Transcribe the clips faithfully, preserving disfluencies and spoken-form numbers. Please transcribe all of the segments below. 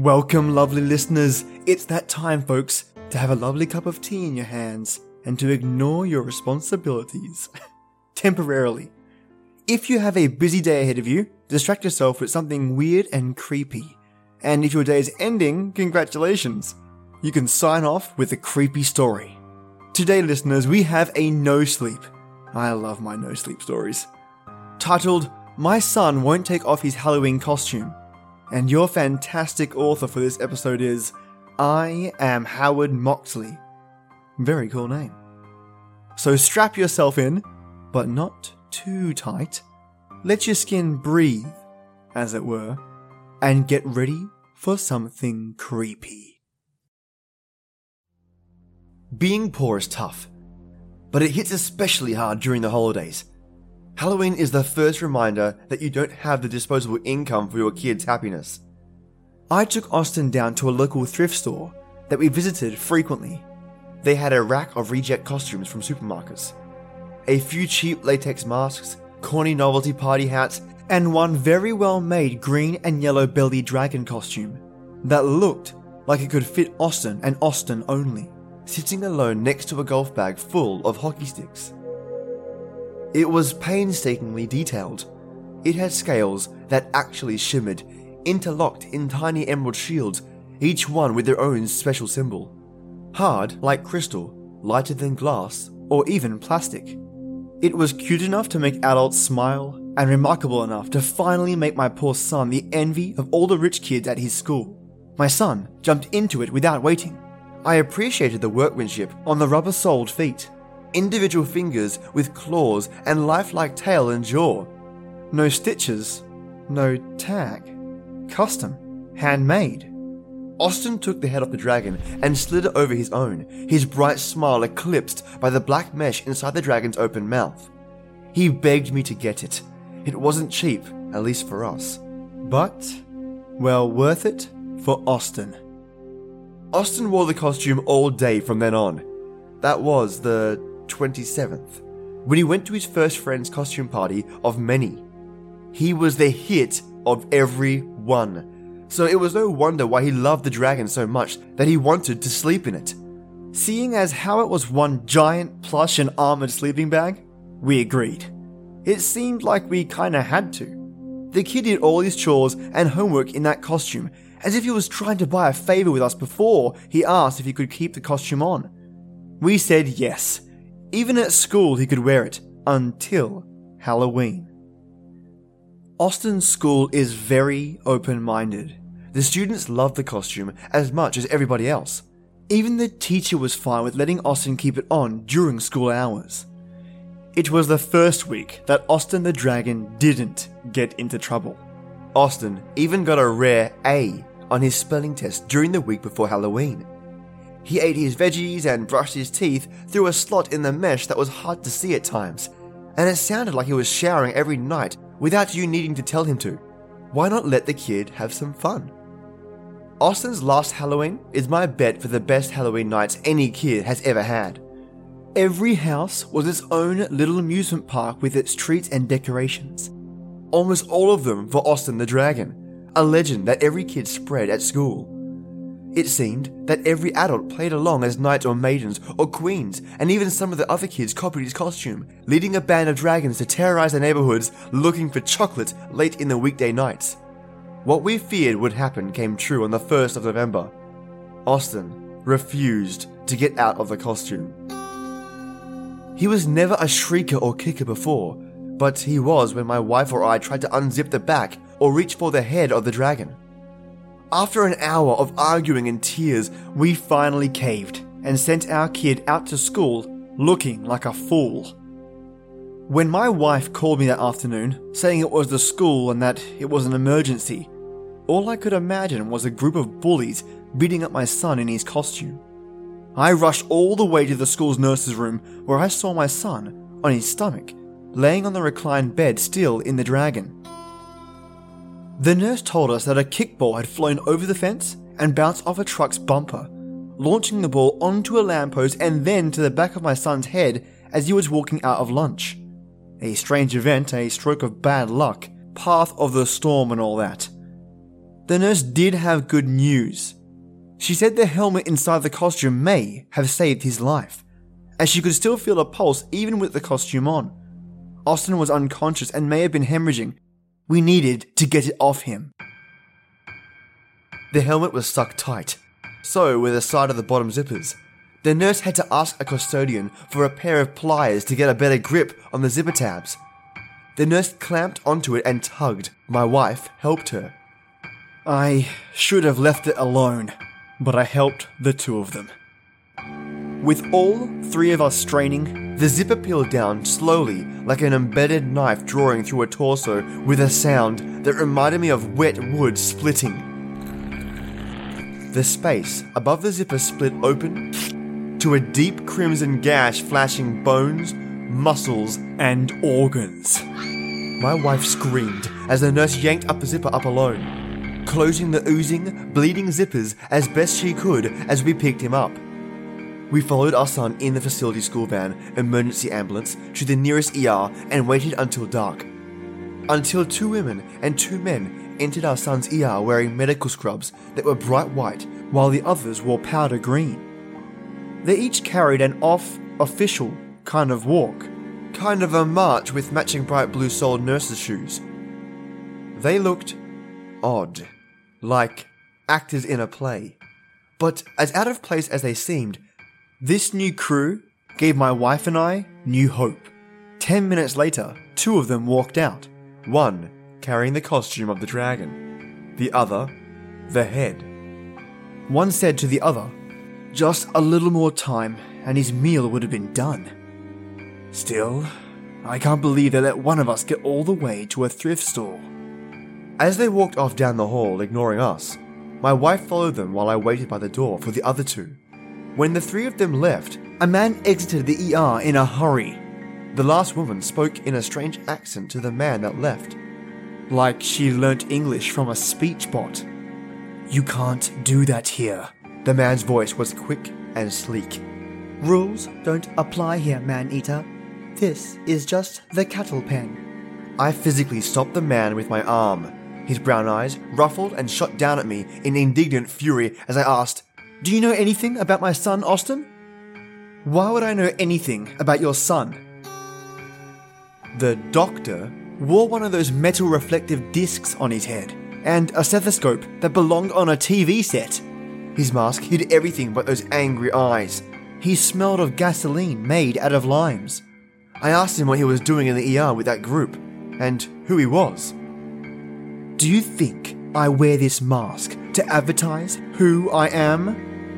Welcome, lovely listeners. It's that time, folks, to have a lovely cup of tea in your hands and to ignore your responsibilities. Temporarily. If you have a busy day ahead of you, distract yourself with something weird and creepy. And if your day is ending, congratulations. You can sign off with a creepy story. Today, listeners, we have a no sleep. I love my no sleep stories. Titled, My Son Won't Take Off His Halloween Costume. And your fantastic author for this episode is I Am Howard Moxley. Very cool name. So strap yourself in, but not too tight. Let your skin breathe, as it were, and get ready for something creepy. Being poor is tough, but it hits especially hard during the holidays. Halloween is the first reminder that you don't have the disposable income for your kids' happiness. I took Austin down to a local thrift store that we visited frequently. They had a rack of reject costumes from supermarkets, a few cheap latex masks, corny novelty party hats, and one very well-made green and yellow bellied dragon costume that looked like it could fit Austin and Austin only, sitting alone next to a golf bag full of hockey sticks. It was painstakingly detailed. It had scales that actually shimmered, interlocked in tiny emerald shields, each one with their own special symbol. Hard like crystal, lighter than glass, or even plastic. It was cute enough to make adults smile, and remarkable enough to finally make my poor son the envy of all the rich kids at his school. My son jumped into it without waiting. I appreciated the workmanship on the rubber-soled feet. Individual fingers with claws and lifelike tail and jaw. No stitches, no tag. Custom, handmade. Austin took the head off the dragon and slid it over his own, his bright smile eclipsed by the black mesh inside the dragon's open mouth. He begged me to get it. It wasn't cheap, at least for us. But, well, worth it for Austin. Austin wore the costume all day from then on. That was the twenty-seventh, when he went to his first friend's costume party of many. He was the hit of every one, so it was no wonder why he loved the dragon so much that he wanted to sleep in it. Seeing as how it was one giant plush and armoured sleeping bag, we agreed. It seemed like we kinda had to. The kid did all his chores and homework in that costume, as if he was trying to buy a favour with us before he asked if he could keep the costume on. We said yes. Even at school he could wear it, until Halloween. Austin's school is very open-minded. The students loved the costume as much as everybody else. Even the teacher was fine with letting Austin keep it on during school hours. It was the first week that Austin the Dragon didn't get into trouble. Austin even got a rare A on his spelling test during the week before Halloween. He ate his veggies and brushed his teeth through a slot in the mesh that was hard to see at times, and it sounded like he was showering every night without you needing to tell him to. Why not let the kid have some fun? Austin's last Halloween is my bet for the best Halloween nights any kid has ever had. Every house was its own little amusement park with its treats and decorations. Almost all of them for Austin the Dragon, a legend that every kid spread at school. It seemed that every adult played along as knights or maidens or queens, and even some of the other kids copied his costume, leading a band of dragons to terrorize the neighborhoods looking for chocolate late in the weekday nights. What we feared would happen came true on the first of November. Austin refused to get out of the costume. He was never a shrieker or kicker before, but he was when my wife or I tried to unzip the back or reach for the head of the dragon. After an hour of arguing and tears, we finally caved and sent our kid out to school looking like a fool. When my wife called me that afternoon, saying it was the school and that it was an emergency, all I could imagine was a group of bullies beating up my son in his costume. I rushed all the way to the school's nurse's room where I saw my son on his stomach, laying on the reclined bed still in the dragon. The nurse told us that a kickball had flown over the fence and bounced off a truck's bumper, launching the ball onto a lamppost and then to the back of my son's head as he was walking out of lunch. A strange event, a stroke of bad luck, path of the storm and all that. The nurse did have good news. She said the helmet inside the costume may have saved his life, as she could still feel a pulse even with the costume on. Austin was unconscious and may have been hemorrhaging. We needed to get it off him. The helmet was stuck tight, so were the side of the bottom zippers. The nurse had to ask a custodian for a pair of pliers to get a better grip on the zipper tabs. The nurse clamped onto it and tugged. My wife helped her. I should have left it alone, but I helped the two of them. With all three of us straining, the zipper peeled down slowly like an embedded knife drawing through a torso with a sound that reminded me of wet wood splitting. The space above the zipper split open to a deep crimson gash flashing bones, muscles, and organs. My wife screamed as the nurse yanked up the zipper up alone, closing the oozing, bleeding zippers as best she could as we picked him up. We followed our son in the facility school van emergency ambulance to the nearest E R and waited until dark. Until two women and two men entered our son's E R wearing medical scrubs that were bright white while the others wore powder green. They each carried an off-official kind of walk, kind of a march with matching bright blue-soled nurses' shoes. They looked odd, like actors in a play. But as out of place as they seemed, this new crew gave my wife and I new hope. Ten minutes later, two of them walked out. One carrying the costume of the dragon, the other, the head. One said to the other, "Just a little more time and his meal would have been done." Still, I can't believe they let one of us get all the way to a thrift store. As they walked off down the hall, ignoring us, my wife followed them while I waited by the door for the other two. When the three of them left, a man exited the E R in a hurry. The last woman spoke in a strange accent to the man that left, like she learnt English from a speech bot. "You can't do that here." The man's voice was quick and sleek. "Rules don't apply here, man-eater. This is just the cattle pen." I physically stopped the man with my arm. His brown eyes ruffled and shot down at me in indignant fury as I asked, "Do you know anything about my son, Austin?" "Why would I know anything about your son?" The doctor wore one of those metal reflective discs on his head and a stethoscope that belonged on a T V set. His mask hid everything but those angry eyes. He smelled of gasoline made out of limes. I asked him what he was doing in the E R with that group and who he was. "Do you think I wear this mask to advertise who I am?"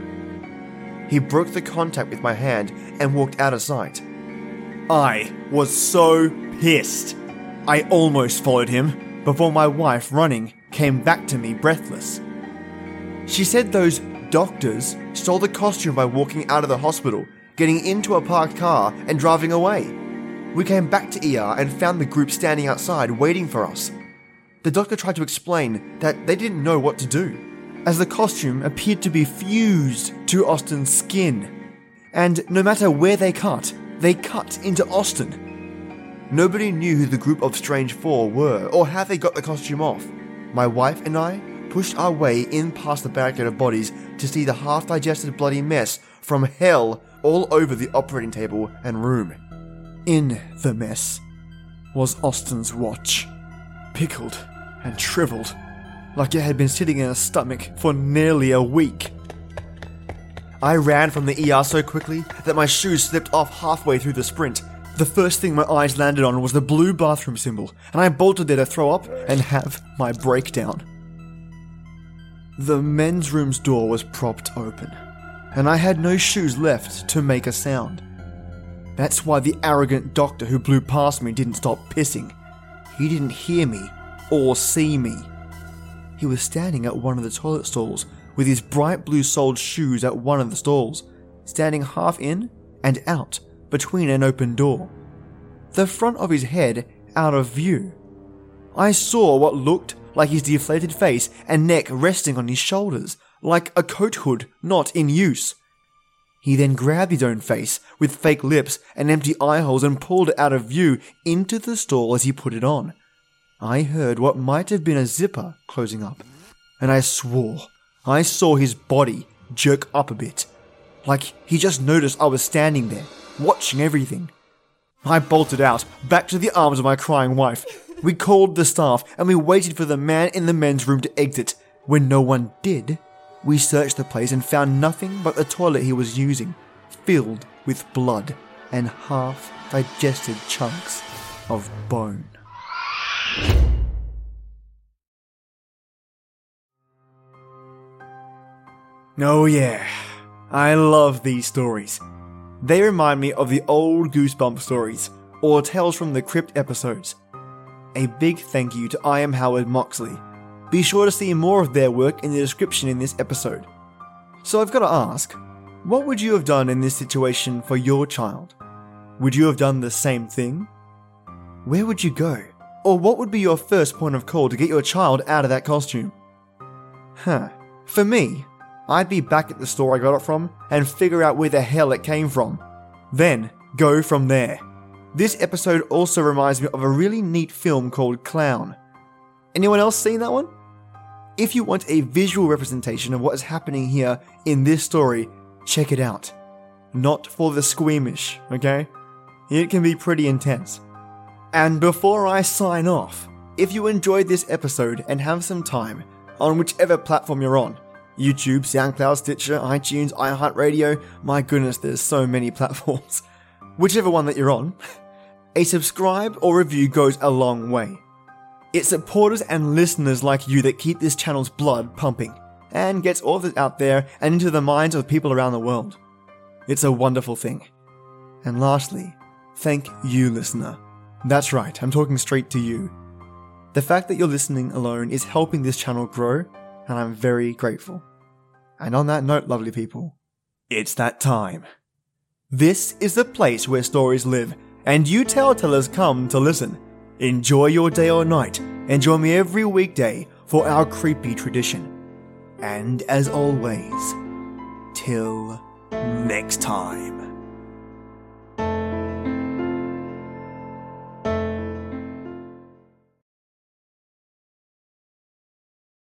He broke the contact with my hand and walked out of sight. I was so pissed. I almost followed him before my wife, running, came back to me breathless. She said those doctors stole the costume by walking out of the hospital, getting into a parked car and driving away. We came back to E R and found the group standing outside waiting for us. The doctor tried to explain that they didn't know what to do, as the costume appeared to be fused to Austin's skin, and no matter where they cut, they cut into Austin. Nobody knew who the group of Strange Four were or how they got the costume off. My wife and I pushed our way in past the barricade of bodies to see the half-digested bloody mess from hell all over the operating table and room. In the mess was Austin's watch, pickled and shriveled, like it had been sitting in his stomach for nearly a week. I ran from the E R so quickly that my shoes slipped off halfway through the sprint. The first thing my eyes landed on was the blue bathroom symbol, and I bolted there to throw up and have my breakdown. The men's room's door was propped open, and I had no shoes left to make a sound. That's why the arrogant doctor who blew past me didn't stop pissing. He didn't hear me or see me. He was standing at one of the toilet stalls with his bright blue-soled shoes at one of the stalls, standing half in and out between an open door, the front of his head out of view. I saw what looked like his deflated face and neck resting on his shoulders, like a coat hood not in use. He then grabbed his own face with fake lips and empty eye holes and pulled it out of view into the stall as he put it on. I heard what might have been a zipper closing up, and I swore I saw his body jerk up a bit, like he just noticed I was standing there, watching everything. I bolted out, back to the arms of my crying wife. We called the staff and we waited for the man in the men's room to exit. When no one did, we searched the place and found nothing but the toilet he was using, filled with blood and half-digested chunks of bone. Oh yeah, I love these stories. They remind me of the old Goosebump stories, or Tales from the Crypt episodes. A big thank you to I Am Howard Moxley. Be sure to see more of their work in the description in this episode. So I've got to ask, what would you have done in this situation for your child? Would you have done the same thing? Where would you go? Or what would be your first point of call to get your child out of that costume? Huh. For me, I'd be back at the store I got it from and figure out where the hell it came from. Then, go from there. This episode also reminds me of a really neat film called Clown. Anyone else seen that one? If you want a visual representation of what is happening here in this story, check it out. Not for the squeamish, okay? It can be pretty intense. And before I sign off, if you enjoyed this episode and have some time, on whichever platform you're on, YouTube, SoundCloud, Stitcher, iTunes, iHeartRadio, my goodness, there's so many platforms. Whichever one that you're on, a subscribe or review goes a long way. It's supporters and listeners like you that keep this channel's blood pumping, and gets authors out there and into the minds of people around the world. It's a wonderful thing. And lastly, thank you, listener. That's right, I'm talking straight to you. The fact that you're listening alone is helping this channel grow, and I'm very grateful. And on that note, lovely people, it's that time. This is the place where stories live, and you telltellers come to listen. Enjoy your day or night, and join me every weekday for our creepy tradition. And as always, till next time.